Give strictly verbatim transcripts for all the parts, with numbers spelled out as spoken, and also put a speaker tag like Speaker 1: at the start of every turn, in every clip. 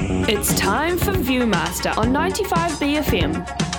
Speaker 1: It's time for Viewmaster on ninety-five B F M.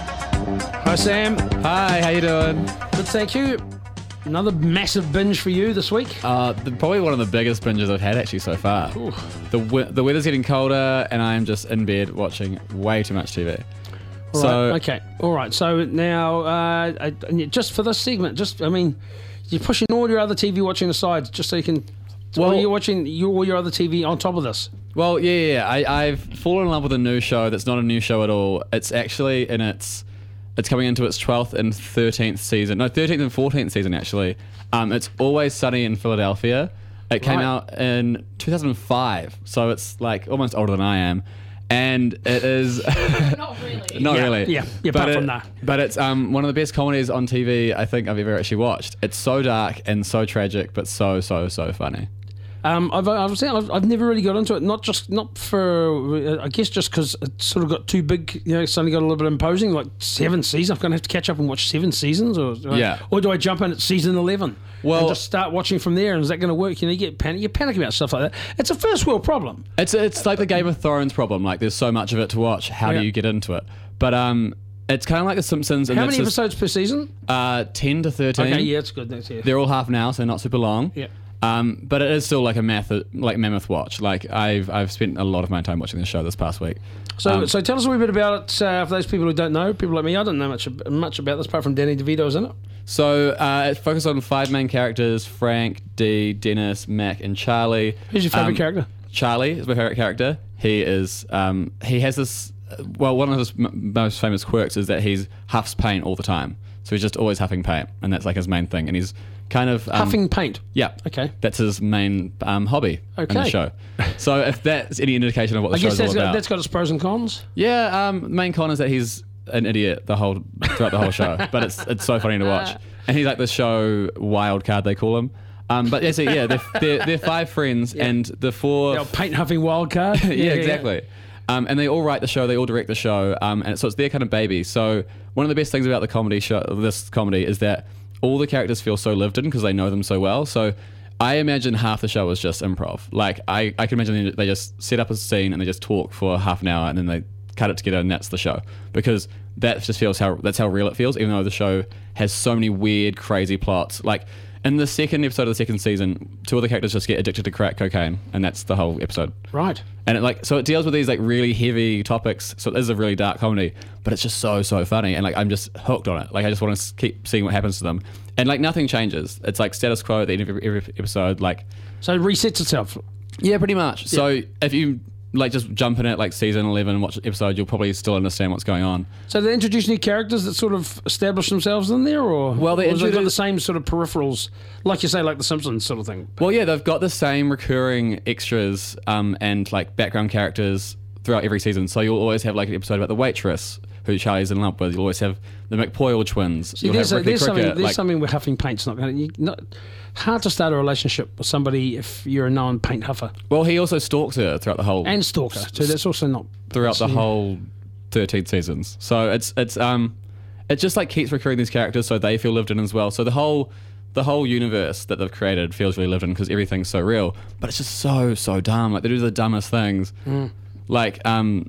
Speaker 2: Hi Sam.
Speaker 3: Hi, how you doing?
Speaker 2: Good, thank you. Another massive binge for you this week.
Speaker 3: Uh, the, probably one of the biggest binges I've had actually so far.
Speaker 2: Ooh.
Speaker 3: The we- the weather's getting colder and I'm just in bed watching way too much T V.
Speaker 2: All
Speaker 3: So
Speaker 2: right, okay, all right. So now, uh, I, just for this segment, just I mean, you're pushing all your other T V watching aside, just so you can. Well,
Speaker 3: Well-
Speaker 2: you're watching your, all your other T V on top of this.
Speaker 3: well, yeah, yeah, yeah. I, I've fallen in love with a new show that's not a new show at all. It's actually in its it's coming into its twelfth and thirteenth season. No, thirteenth and fourteenth season actually. Um, it's Always Sunny in Philadelphia. It came
Speaker 2: Right.
Speaker 3: out in two thousand five, so it's like almost older than I am. And it is
Speaker 1: Not really.
Speaker 3: not
Speaker 2: Yeah,
Speaker 3: really.
Speaker 2: yeah, yeah,
Speaker 3: But
Speaker 2: apart
Speaker 3: it-
Speaker 2: from that.
Speaker 3: But it's um one of the best comedies on T V I think I've ever actually watched. It's so dark and so tragic, but so so so funny.
Speaker 2: Um, I've, I've, saying, I've I've never really got into it. Not just not for I guess just because it sort of got too big. You know, it's suddenly got a little bit imposing. Like seven seasons. I'm going to have to catch up and watch seven seasons, or
Speaker 3: Yeah.
Speaker 2: or do I jump in at season eleven?
Speaker 3: Well-
Speaker 2: and just start watching from there. And is that going to work? You know, you get panic. You panic about stuff like that. It's a first world problem.
Speaker 3: It's it's like the Game of Thrones problem. Like there's so much of it to watch. How
Speaker 2: Yeah.
Speaker 3: do you get into it? But um, it's kind of like The Simpsons. And
Speaker 2: How
Speaker 3: that's
Speaker 2: many
Speaker 3: just,
Speaker 2: episodes per season?
Speaker 3: Uh, ten to thirteen.
Speaker 2: Okay, yeah, it's good. That's it.
Speaker 3: They're all half an hour, so not super long.
Speaker 2: Yeah.
Speaker 3: Um, but it is still like a math, like mammoth watch. Like I've I've spent a lot of my time watching this show this past week.
Speaker 2: So,
Speaker 3: Um,
Speaker 2: so tell us a wee bit about it uh, for those people who don't know. People like me, I don't know much ab- much about this apart from Danny DeVito's in it.
Speaker 3: So uh, it focuses on five main characters: Frank, Dee, Dennis, Mac, and Charlie.
Speaker 2: Who's your favourite
Speaker 3: Um,
Speaker 2: character?
Speaker 3: Charlie is my favorite character. He is. Um, he has this. Well, one of his m- most famous quirks is that he huffs paint all the time. So he's just always huffing paint, and that's like his main thing. And he's kind of um,
Speaker 2: Huffing paint.
Speaker 3: Yeah.
Speaker 2: Okay.
Speaker 3: That's his main um, hobby in the
Speaker 2: Okay.
Speaker 3: show. So if that's any indication of what the
Speaker 2: I guess
Speaker 3: show's all
Speaker 2: that's got,
Speaker 3: about,
Speaker 2: that's got its pros and cons.
Speaker 3: yeah. Um, the main con is that he's an idiot the whole throughout the whole show, but it's it's so funny to watch. And he's like the show wild card they call him. Um, but yeah, so yeah, they're, they're, they're five friends, and the four.
Speaker 2: The old paint huffing wild card.
Speaker 3: yeah, exactly. Um, and they all write the show, they all direct the show, um, and so it's their kind of baby. So one of the best things about the comedy show, this comedy, is that all the characters feel so lived in because they know them so well. So I imagine half the show is just improv. Like I, I can imagine they just set up a scene and they just talk for half an hour and then they cut it together and that's the show, because that just feels how that's how real it feels. Even though the show has so many weird, crazy plots, like. In the second episode of the second season, two of the characters just get addicted to crack cocaine, and that's the whole episode.
Speaker 2: Right.
Speaker 3: And it like so it deals with these like really heavy topics. So it is a really dark comedy, but it's just so so funny, and like I'm just hooked on it. Like I just want to keep seeing what happens to them, and like nothing changes. It's like status quo at the end of every, every episode. Like
Speaker 2: So it resets itself.
Speaker 3: yeah, pretty much. So if you like just jump in at like season eleven and watch the episode, you'll probably still understand what's going on.
Speaker 2: So they introduce new characters that sort of establish themselves in there, or
Speaker 3: Well, they
Speaker 2: or has it got
Speaker 3: introduce-
Speaker 2: the same sort of peripherals, like you say, like the Simpsons sort of thing.
Speaker 3: Well, yeah, they've got the same recurring extras um, and like background characters throughout every season. So you'll always have like an episode about the waitress who Charlie's in love with. You'll always have the McPoyle twins.
Speaker 2: See,
Speaker 3: You'll
Speaker 2: there's,
Speaker 3: have
Speaker 2: a,
Speaker 3: Ricky
Speaker 2: there's something
Speaker 3: Cricket.
Speaker 2: there's
Speaker 3: like,
Speaker 2: something with huffing paint's not going to not hard to start a relationship with somebody if you're a known paint huffer
Speaker 3: well, he also stalks her throughout the whole
Speaker 2: and stalker. So that's also not
Speaker 3: throughout the
Speaker 2: yeah.
Speaker 3: whole thirteen seasons. So it's it's um it just like keeps recurring these characters so they feel lived in as well. So the whole the whole universe that they've created feels really lived in because everything's so real. But it's just so so dumb. Like they do the dumbest things.
Speaker 2: Mm.
Speaker 3: Like um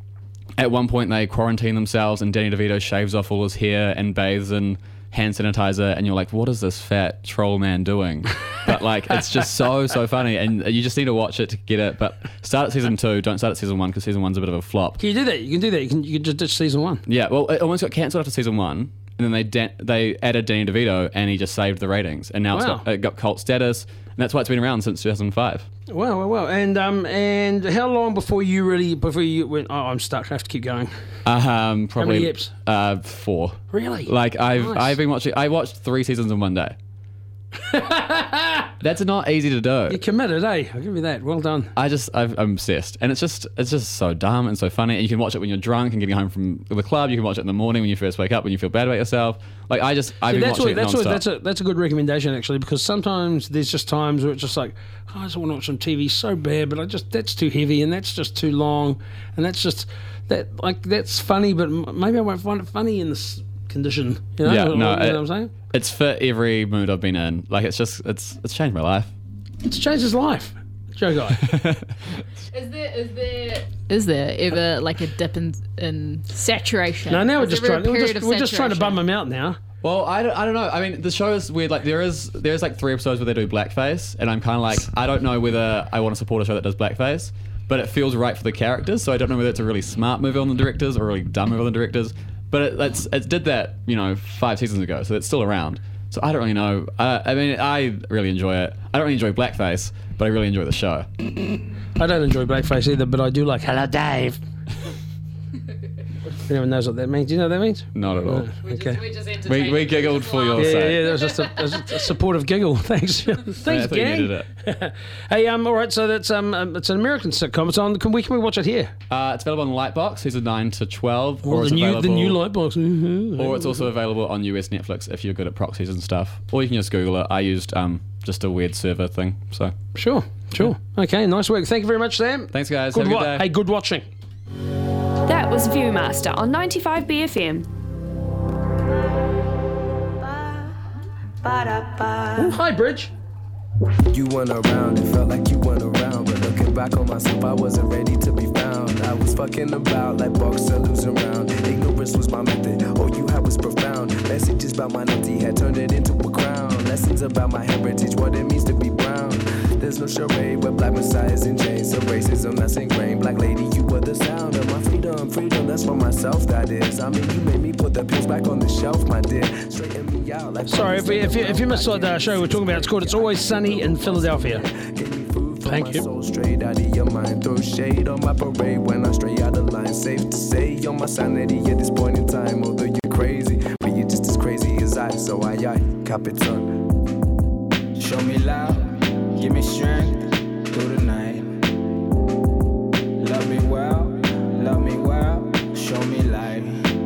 Speaker 3: at one point they quarantine themselves and Danny DeVito shaves off all his hair and bathes in hand sanitizer, and you're like, what is this fat troll man doing? But like it's just so so funny, and you just need to watch it to get it. But start at season two, don't start at season one because season one's a bit of a flop.
Speaker 2: Can you do that? You can do that. You can you can just ditch season one.
Speaker 3: Yeah, well, it almost got cancelled after season one, and then they da- they added Danny DeVito, and he just saved the ratings, and now
Speaker 2: Wow.
Speaker 3: it's got, it got cult status, and that's why it's been around since two thousand five.
Speaker 2: Wow, wow, wow. And um and how long before you really before you went? Oh, I'm stuck. I have to keep going.
Speaker 3: Um, probably
Speaker 2: many eps?
Speaker 3: Uh, four.
Speaker 2: Really?
Speaker 3: Like I've
Speaker 2: Nice.
Speaker 3: I've been watching. I watched three seasons in one day. That's not easy to do.
Speaker 2: You're committed, eh? I'll give you that. Well done.
Speaker 3: I just I've, I'm obsessed, and it's just it's just so dumb and so funny. And you can watch it when you're drunk and getting home from the club. You can watch it in the morning when you first wake up when you feel bad about yourself. Like I just I've
Speaker 2: See,
Speaker 3: been
Speaker 2: that's
Speaker 3: watching
Speaker 2: what,
Speaker 3: it
Speaker 2: that's, what,
Speaker 3: nonstop.
Speaker 2: that's a that's a good recommendation actually, because sometimes there's just times where it's just like, oh, I just want to watch some T V so bad, but I just that's too heavy and that's just too long, and that's just that like that's funny, but m- maybe I won't find it funny in this condition. You know,
Speaker 3: Yeah,
Speaker 2: Or-
Speaker 3: no,
Speaker 2: you know
Speaker 3: it-
Speaker 2: what I'm saying?
Speaker 3: It's for every mood I've been in. Like it's just it's it's changed my life.
Speaker 2: It's changed his life. Joe Guy.
Speaker 4: Is there is there is there ever like a dip in in saturation?
Speaker 2: No, now we're
Speaker 4: Is
Speaker 2: just
Speaker 4: there a
Speaker 2: trying. We're
Speaker 4: period
Speaker 2: just,
Speaker 4: of
Speaker 2: we're just trying to bum
Speaker 4: saturation?
Speaker 2: him out now.
Speaker 3: Well, I don't, I don't know. I mean, the show is weird. Like, there is there's like three episodes where they do blackface, and I'm kind of like, I don't know whether I want to support a show that does blackface, but it feels right for the characters. So I don't know whether it's a really smart move on the directors or a really dumb move on the directors. But it it's, it did that, you know, five seasons ago, so it's still around. So I don't really know. Uh, I mean, I really enjoy it. I don't really enjoy blackface, but I really enjoy the show.
Speaker 2: I don't enjoy blackface either, but I do like Hello Dave. Anyone knows what that means? Do you know what that means?
Speaker 3: Not at all.
Speaker 2: No.
Speaker 4: We
Speaker 2: Okay.
Speaker 4: just, we just
Speaker 3: We,
Speaker 4: entertained
Speaker 3: we
Speaker 4: you.
Speaker 3: giggled for your
Speaker 2: Yeah, yeah,
Speaker 3: sake.
Speaker 2: yeah, that was just a, that was a supportive giggle. Thanks. Thanks,
Speaker 3: I thought you
Speaker 2: gang.
Speaker 3: needed it.
Speaker 2: Hey, um, all right, so that's um, um, it's an American sitcom. It's on. Can we can we watch it here?
Speaker 3: Uh, it's available on Lightbox, season nine to twelve, or
Speaker 2: Oh,
Speaker 3: it's
Speaker 2: the new
Speaker 3: available,
Speaker 2: the new Lightbox. Mm-hmm.
Speaker 3: or it's also available on U S Netflix if you're good at proxies and stuff. Or you can just Google it. I used um, just a weird server thing. So
Speaker 2: Sure, sure. Okay, nice work. Thank you very much, Sam.
Speaker 3: thanks, guys.
Speaker 2: Good
Speaker 3: Have a good
Speaker 2: wa-
Speaker 3: day.
Speaker 2: Hey, good watching.
Speaker 1: That was Viewmaster on ninety-five B F M.
Speaker 2: Oh, hi, Bridge.
Speaker 5: You weren't around, it felt like you weren't around. But looking back on myself, I wasn't ready to be found. I was fucking about like boxer losing round. Ignorance was my method, all you had was profound. Messages about my naughty had turned it into a crown. Lessons about my heritage, what it means to be brown. There's no charade where black messiahs in chains. So racism that's ingrained. Black lady, you were the sound of my freedom. Freedom, that's for myself, that is. I mean, you made me put the pills back on the shelf, my dear. Straighten me out like...
Speaker 2: Sorry, if, we, if, you, if you missed what the show we're talking about, it's called It's Always Sunny in Philadelphia. Thank you.
Speaker 5: Soul straight out of your mind. Throw shade on my parade when I stray out of line. Safe to say, on my sanity at this point in time. Although you're crazy, but you're just as crazy as I. So I, I, Capitan.
Speaker 6: Show me love, give me strength through the night. Love me well, love me well, show me light.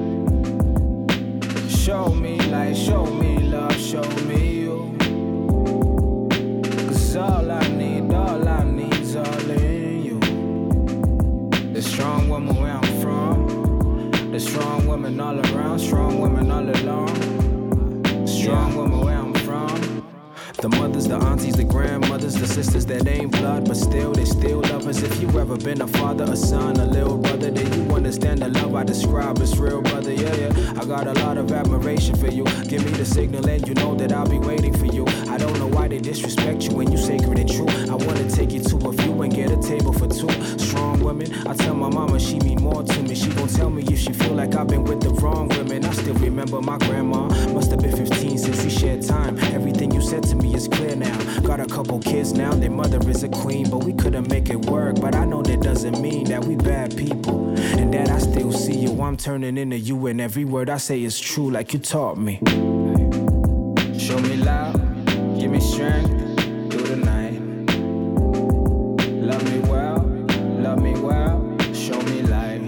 Speaker 6: Show me light, show me love, show me you. Cause all I need, all I need's all in you. The strong woman where I'm from, the strong women all around, strong women all along. Strong woman where I'm from. The mothers, the aunties, the grandmothers, the sisters that ain't blood, but still, they still love us. If you ever been a father, a son, a little brother, then you understand the love I describe as real, brother, yeah, yeah. I got a lot of admiration for you. Give me the signal and you know that I'll be waiting for you. I don't know why they disrespect you when you sacred and true. I wanna take you to a view and get a table for two. Strong women, I tell my mama she mean more to me. She gon' tell me if she feel like I've been with the wrong women. I still remember my grandma, must have been fifteen since we shared time. Everything you said to me is clear now. Got a couple kids now, their mother is a queen, but we couldn't make it work. But I know that doesn't mean that we bad people, and that I still see you. I'm turning into you, and every word I say is true, like you taught me. Show me love, give me strength through the night. Love me well, love me well, show me light.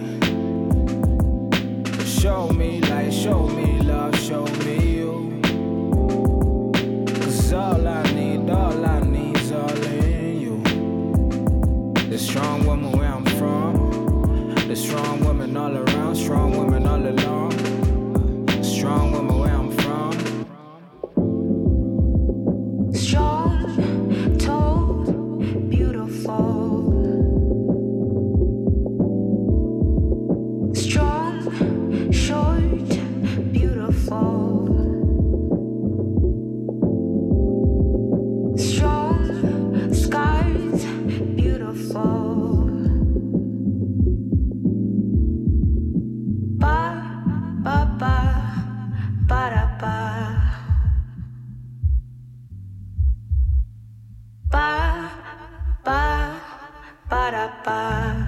Speaker 6: Show me light, show me love, show me you. Cause all I need, all I need's all in you. The strong woman where I'm from, the strong women all around, strong women all along. Strong woman where I'm from.
Speaker 7: Strong, tall, beautiful. Strong, short, beautiful. Strong, scarred, beautiful. Ba, ba, ba, ba, da, ba. Ba, ba, ba, da, ba.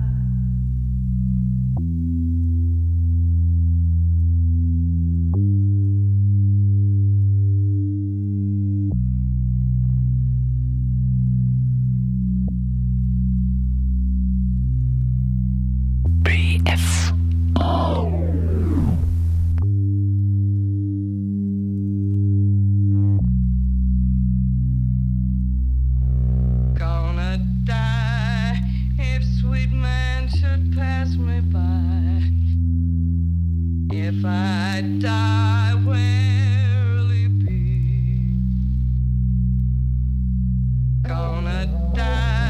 Speaker 8: Gonna die if sweet man should pass me by. If I die, where'll he be? Gonna die.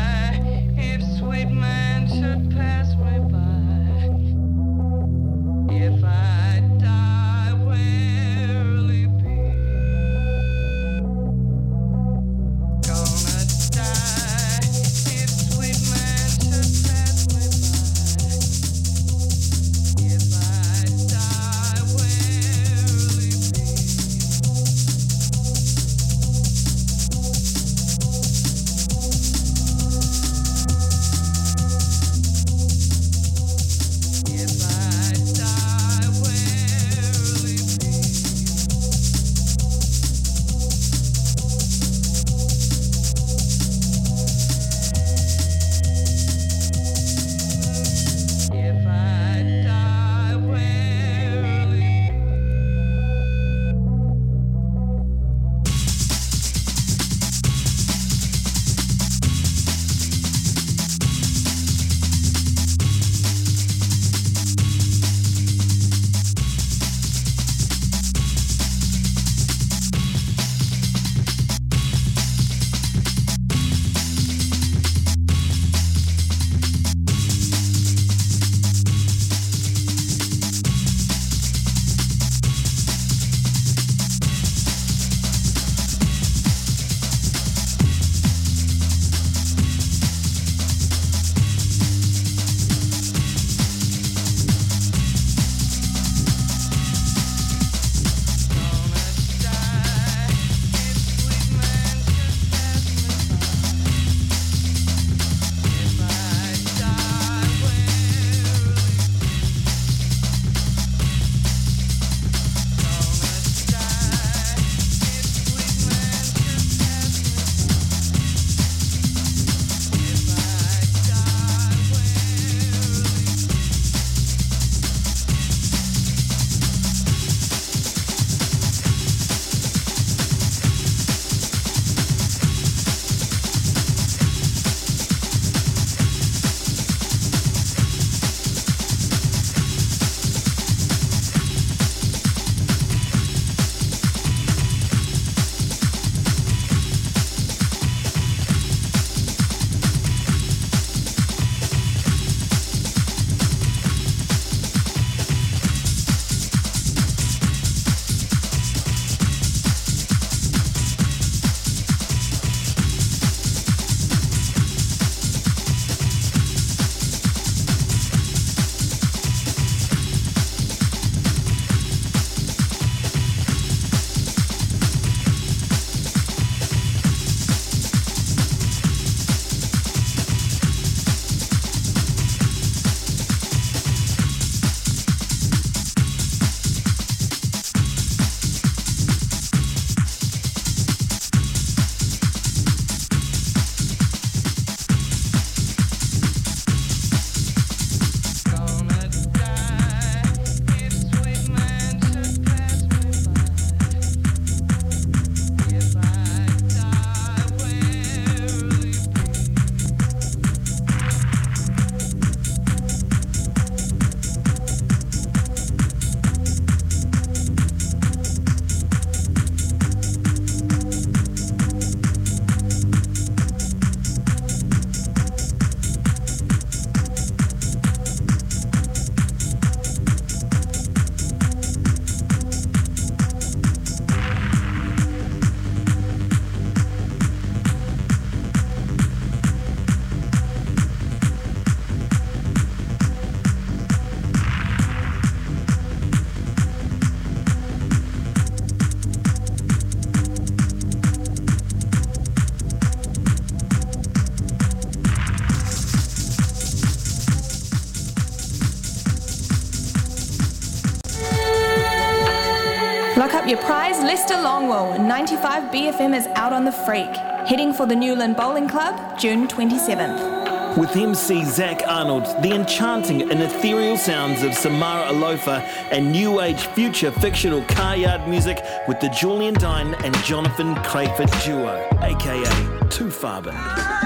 Speaker 9: Lock up your prize, Lester Longwell. ninety-five B F M is out on the freak. Heading for the Newland Bowling Club, June twenty-seventh.
Speaker 10: With M C Zach Arnold, the enchanting and ethereal sounds of Samara Alofa and new age future fictional car yard music with the Julian Dine and Jonathan Crayford duo, aka Too Far Band.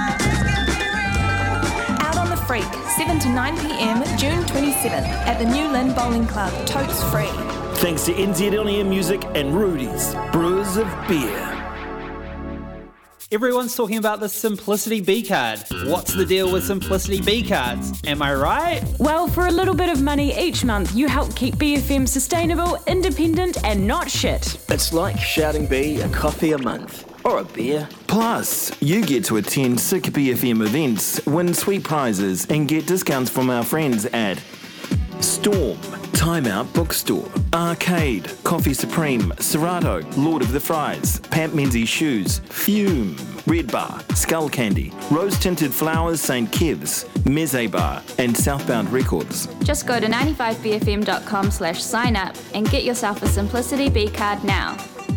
Speaker 9: Out on the freak, seven to nine p.m, June twenty-seventh at the Newland Bowling Club, totes free.
Speaker 10: Thanks to N Z L E M Music and Rudy's, Brewers of Beer.
Speaker 11: Everyone's talking about the Simplicity B card. What's the deal with Simplicity B cards? Am I right?
Speaker 1: Well, for a little bit of money each month, you help keep B F M sustainable, independent, and not shit.
Speaker 12: It's like shouting B a coffee a month. Or a beer.
Speaker 10: Plus, you get to attend sick B F M events, win sweet prizes, and get discounts from our friends at Storm, Time Out Bookstore, Arcade, Coffee Supreme, Serato, Lord of the Fries, Pamp Menzies Shoes, Fume, Red Bar, Skull Candy, Rose Tinted Flowers, Saint Kev's, Meze Bar, and Southbound Records.
Speaker 13: Just go to ninety-five b f m dot com slash sign up and get yourself a Simplicity B card now.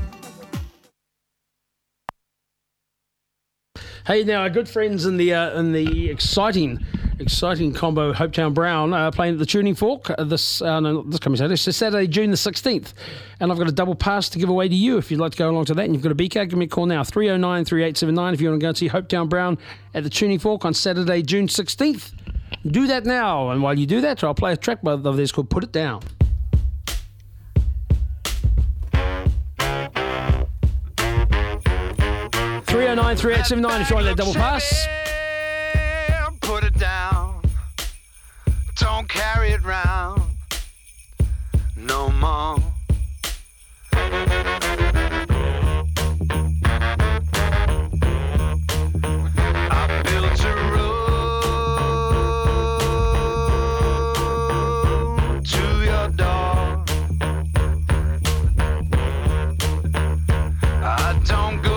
Speaker 2: Hey, now our good friends in the uh, in the exciting, exciting combo Hopetown Brown uh, playing at the Tuning Fork uh, this uh, no, this coming Saturday. So Saturday, June the sixteenth, and I've got a double pass to give away to you if you'd like to go along to that. And you've got a B card, give me a call now, three oh nine, three eight seven nine if you want to go and see Hopetown Brown at the Tuning Fork on Saturday, June sixteenth. Do that now, and while you do that, I'll play a track of theirs called "Put It Down." three oh nine, three eight seven nine if you want that double pass.
Speaker 14: Put it down. Don't carry it round no more. I built a road to your door. I don't go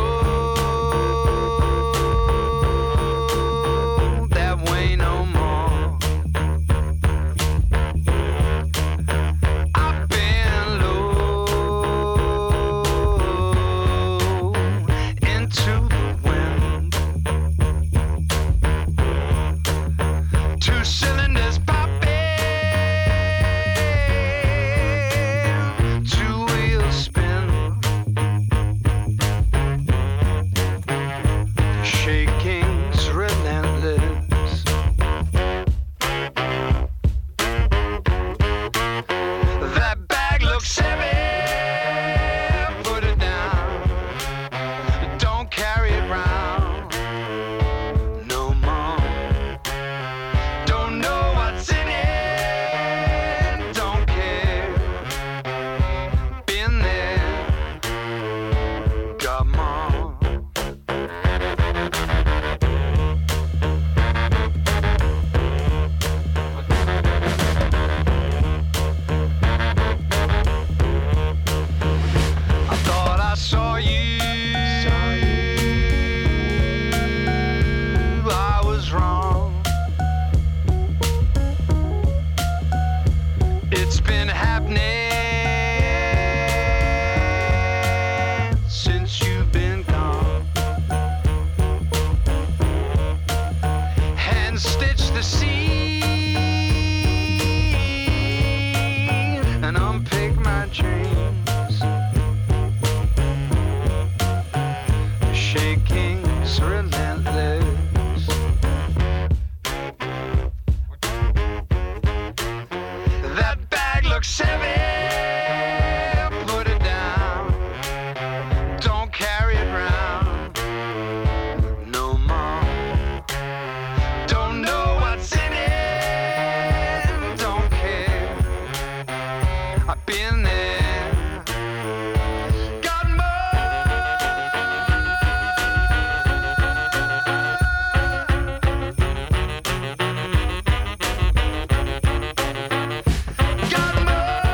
Speaker 14: got more.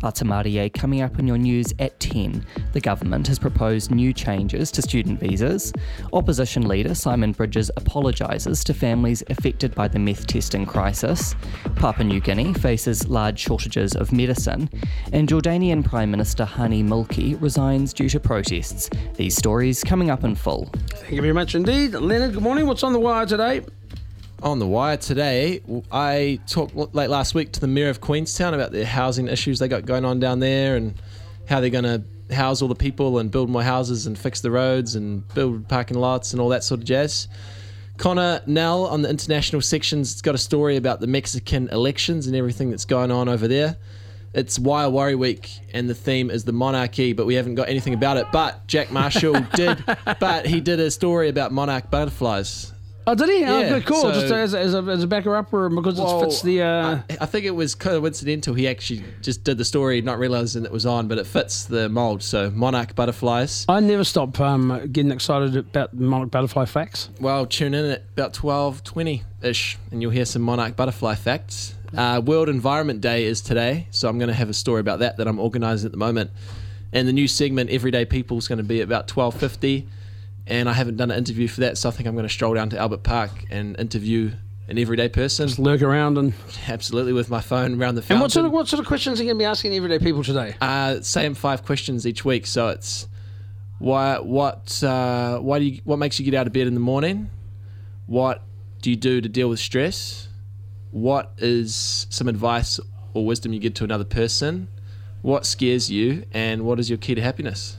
Speaker 15: Batamarie coming up in your news at ten. The government has proposed new changes to student visas. Opposition leader Simon Bridges apologises to families affected by the meth testing crisis. Papua New Guinea faces large shortages of medicine. And Jordanian Prime Minister Hani Mulki resigns due to protests. These stories coming up in full.
Speaker 2: Thank you very much indeed. Leonard, good morning. What's on the wire today?
Speaker 16: On the wire today, I talked late last week to the Mayor of Queenstown about the housing issues they got going on down there and how they're going to house all the people and build more houses and fix the roads and build parking lots and all that sort of jazz. Connor Nell on the international section's got a story about the Mexican elections and everything that's going on over there. It's Wire Worry Week and the theme is the monarchy, but we haven't got anything about it. But Jack Marshall did, but he did a story about monarch butterflies.
Speaker 2: Oh, did he?
Speaker 16: Yeah,
Speaker 2: oh, good, cool.
Speaker 16: so-
Speaker 2: Just as, as, a, as a backer upper because
Speaker 16: Well,
Speaker 2: it fits the... Uh...
Speaker 16: I, I think it was coincidental. He actually just did the story, not realising it was on, but it fits the mould. So, monarch butterflies.
Speaker 2: I never stop um, getting excited about monarch butterfly facts.
Speaker 16: Well, tune in at about twelve twenty-ish and you'll hear some monarch butterfly facts. Uh, World Environment Day is today, so I'm going to have a story about that that I'm organising at the moment. And the new segment, Everyday People, is going to be at about twelve fifty. And I haven't done an interview for that, so I think I'm going to stroll down to Albert Park and interview an everyday person.
Speaker 2: Just lurk around and...
Speaker 16: Absolutely, with my phone around the fountain.
Speaker 2: And what sort of what sort of questions are you going to be asking everyday people today?
Speaker 16: Uh, same five questions each week. So it's why, what, uh, why do you, what makes you get out of bed in the morning? What do you do to deal with stress? What is some advice or wisdom you give to another person? What scares you? And what is your key to happiness?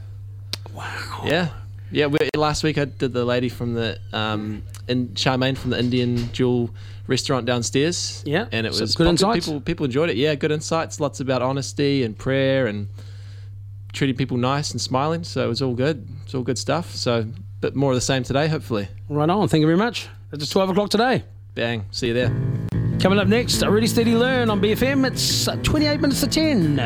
Speaker 2: Wow.
Speaker 16: Yeah. Yeah, we, last week I did the lady from the um, in Charmaine from the Indian Jewel restaurant downstairs.
Speaker 2: Yeah,
Speaker 16: and it
Speaker 2: some
Speaker 16: was
Speaker 2: good
Speaker 16: popular.
Speaker 2: insights.
Speaker 16: People people enjoyed it. Yeah, good insights. Lots about honesty and prayer and treating people nice and smiling. So it was all good. It's all good stuff. So a bit more of the same today, hopefully.
Speaker 2: Right on. Thank you very much. It's twelve o'clock today.
Speaker 16: Bang. See you there.
Speaker 2: Coming up next, a Ready Steady Learn on B F M. It's uh, twenty-eight minutes to ten.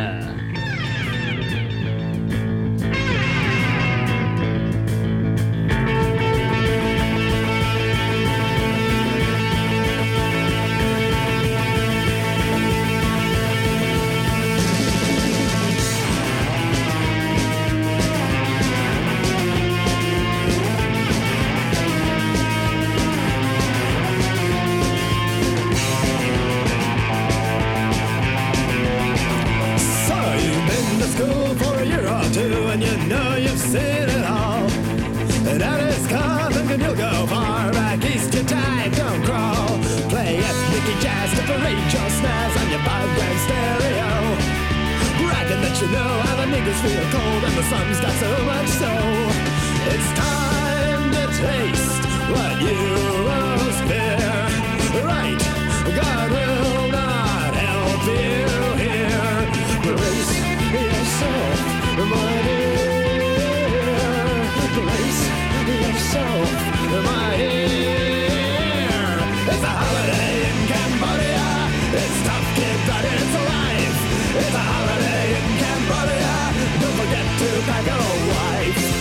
Speaker 17: So you've been to school for a year or two and you know you've seen it all. And that is coming and you'll go far back east. Your time don't crawl. Play ethnic jazz to parade your snares on your five-grand stereo. Bragging that you know how the niggas feel cold and the sun's got so much so. It's time to taste what you most fear. Right, God will not help you here. Brace yourself, my dear. Brace yourself, my dear. It's a holiday in Cambodia. It's tough, kid, but it's alive. It's a holiday in Cambodia. Don't forget to pack a wife.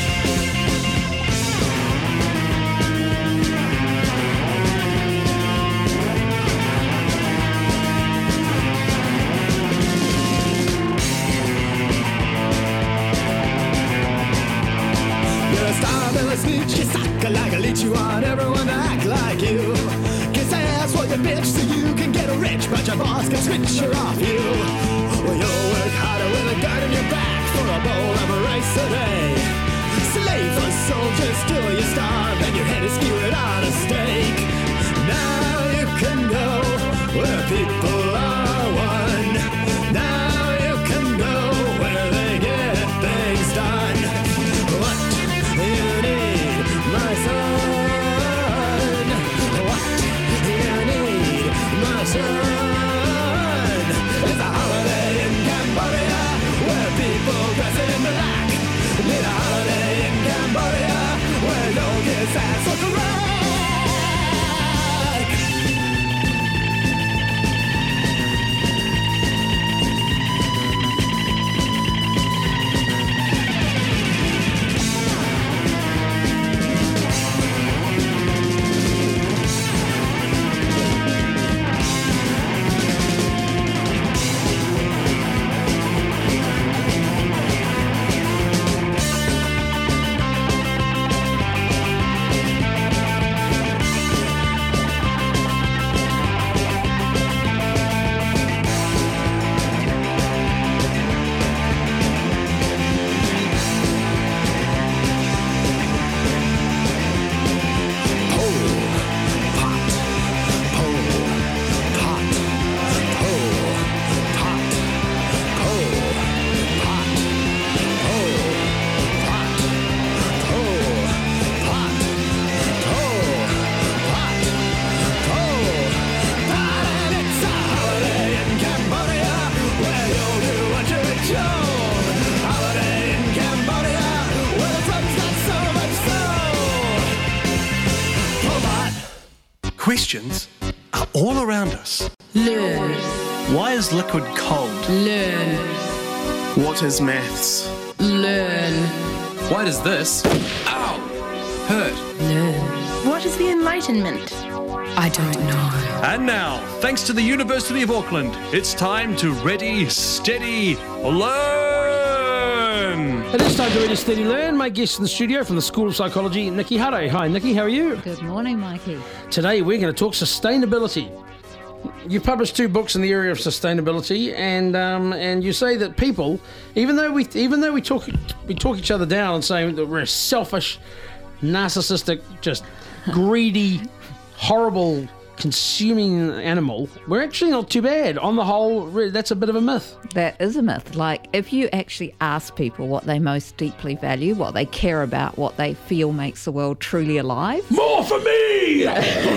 Speaker 17: You're a star, Bill, a snitch, you suck like a leech. You want everyone to act like you. Kiss ass for your bitch so you can get rich, but your boss can switch her off you. Well, you'll work harder with a gun in your back for a bowl of rice a day. Slave or soldier, still you starve, and your head is skewered on a stake. Now you can go where people are one. Now you can go where they get things done. What you need, my son? What you need, my son? It's a
Speaker 18: questions are all around us.
Speaker 19: Learn.
Speaker 18: Why is liquid cold?
Speaker 19: Learn.
Speaker 18: What is maths?
Speaker 19: Learn.
Speaker 18: Why does this, ow, hurt?
Speaker 19: Learn. What is the Enlightenment? I don't know.
Speaker 18: And now, thanks to the University of Auckland, it's time to Ready, Steady, Learn!
Speaker 2: It is time to Ready, Steady, Learn. My guest in the studio from the School of Psychology, Nikki Hare. Hi, Nikki, how are you?
Speaker 20: Good morning, Mikey.
Speaker 2: Today we're going to talk sustainability. You published two books in the area of sustainability, and um, and you say that people, even though we even though we talk we talk each other down and say that we're a selfish, narcissistic, just greedy, horrible, consuming animal, we're actually not too bad. On the whole, really, that's a bit of a myth.
Speaker 20: That is a myth. Like, if you actually ask people what they most deeply value, what they care about, what they feel makes the world truly alive.
Speaker 2: More for me!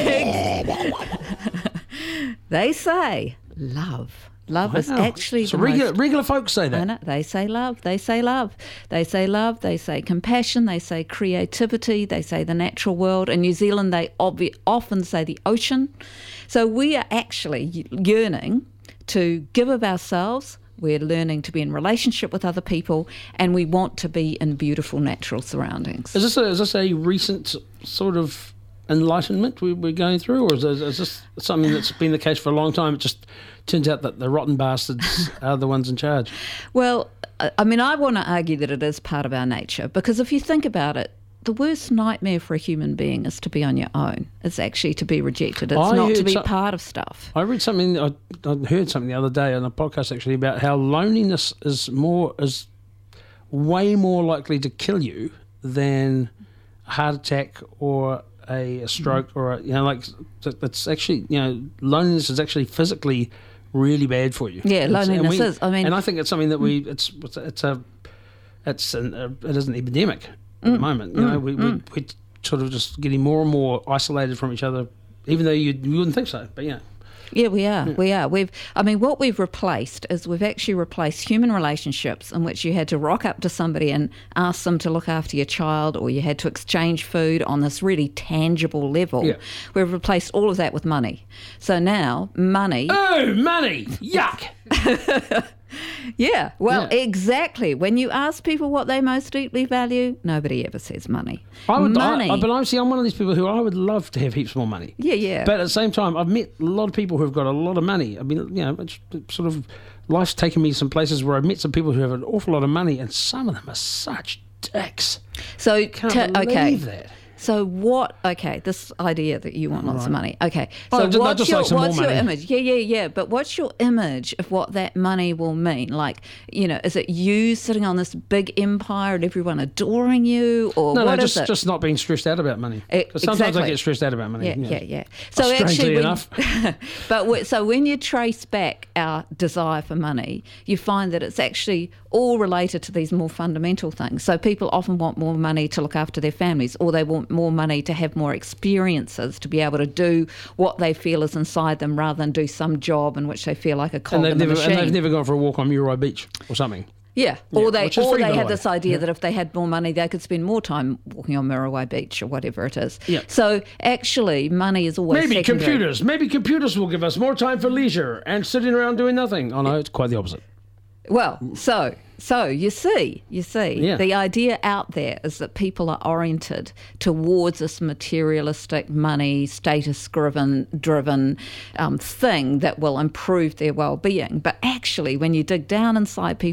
Speaker 20: They say love. Love
Speaker 2: Wow.
Speaker 20: is actually
Speaker 2: So
Speaker 20: the
Speaker 2: regular,
Speaker 20: most...
Speaker 2: regular folks say that.
Speaker 20: I know. They say love. They say love. They say love. They say compassion. They say creativity. They say the natural world. In New Zealand, they obvi- often say the ocean. So we are actually yearning to give of ourselves. We're learning to be in relationship with other people, and we want to be in beautiful natural surroundings.
Speaker 2: Is this a, is this a recent sort of enlightenment we, we're going through, or is, is this something that's been the case for a long time? It just turns out that the rotten bastards are the ones in charge.
Speaker 20: Well, I mean, I want to argue that it is part of our nature, because if you think about it, the worst nightmare for a human being is to be on your own. It's actually to be rejected. It's
Speaker 2: I
Speaker 20: not to
Speaker 2: heard
Speaker 20: be
Speaker 2: so-
Speaker 20: part of stuff.
Speaker 2: I read something, I, I heard something the other day on a podcast actually about how loneliness is more is way more likely to kill you than a heart attack or a, a stroke or a, you know, like it's actually, you know, loneliness is actually physically really bad for you.
Speaker 20: Yeah,
Speaker 2: It's-
Speaker 20: loneliness
Speaker 2: and we-
Speaker 20: is. I mean,
Speaker 2: and I think it's something that we it's it's, it's a it's an, a, it is an epidemic at the moment. You
Speaker 20: mm,
Speaker 2: know, we
Speaker 20: mm.
Speaker 2: we we're sort of just getting more and more isolated from each other, even though you, you wouldn't think so. But yeah.
Speaker 20: Yeah, we are. We are. We've. I mean, what we've replaced is we've actually replaced human relationships in which you had to rock up to somebody and ask them to look after your child, or you had to exchange food on this really tangible level.
Speaker 2: Yeah.
Speaker 20: We've replaced all of that with money. So now, money.
Speaker 2: Oh, money! Yuck!
Speaker 20: Yeah, well,
Speaker 2: Yeah.
Speaker 20: exactly. When you ask people what they most deeply value, nobody ever says money.
Speaker 2: I would,
Speaker 20: money.
Speaker 2: I, I, but I'm see, I'm one of these people who I would love to have heaps more money.
Speaker 20: Yeah, yeah.
Speaker 2: But at the same time, I've met a lot of people who've got a lot of money. I mean, you know, it's sort of life's taken me some places where I've met some people who have an awful lot of money, and some of them are such dicks.
Speaker 20: So,
Speaker 2: Can't
Speaker 20: t-
Speaker 2: believe
Speaker 20: okay.
Speaker 2: that.
Speaker 20: So what? Okay, this idea that you want lots of
Speaker 2: Right.
Speaker 20: money. Okay,
Speaker 2: Oh,
Speaker 20: so
Speaker 2: just-
Speaker 20: what's
Speaker 2: just
Speaker 20: your
Speaker 2: like some more
Speaker 20: what's your
Speaker 2: money.
Speaker 20: image? Yeah, yeah, yeah. But what's your image of what that money will mean? Like, you know, is it you sitting on this big empire and everyone adoring you, or
Speaker 2: No,
Speaker 20: what
Speaker 2: no,
Speaker 20: is
Speaker 2: just
Speaker 20: it?
Speaker 2: just not being stressed out about money.
Speaker 20: E-
Speaker 2: 'Cause sometimes I
Speaker 20: exactly.
Speaker 2: get stressed out about money.
Speaker 20: Yeah, yeah, yeah. So
Speaker 2: Strangely
Speaker 20: actually, when,
Speaker 2: enough.
Speaker 20: but w- so when you trace back our desire for money, you find that it's actually all related to these more fundamental things. So people often want more money to look after their families, or they want more money to have more experiences, to be able to do what they feel is inside them, rather than do some job in which they feel like a cog
Speaker 2: And they've
Speaker 20: in the
Speaker 2: never
Speaker 20: machine.
Speaker 2: and they've never gone for a walk on Murai Beach or something.
Speaker 20: Yeah,
Speaker 2: Yeah,
Speaker 20: or they
Speaker 2: which is
Speaker 20: or
Speaker 2: free, by
Speaker 20: they
Speaker 2: the
Speaker 20: had
Speaker 2: way.
Speaker 20: this idea
Speaker 2: Yeah.
Speaker 20: that if they had more money, they could spend more time walking on Muriwai Beach or whatever it is.
Speaker 2: Yeah.
Speaker 20: So actually, money is always
Speaker 2: Maybe
Speaker 20: secondary.
Speaker 2: computers. Maybe computers will give us more time for leisure and sitting around doing nothing. Oh no, it's quite the opposite.
Speaker 20: Well, so so you see, you see,
Speaker 2: Yeah.
Speaker 20: the idea out there is that people are oriented towards this materialistic, money, status-driven, driven um, thing that will improve their well-being. But actually, when you dig down inside people.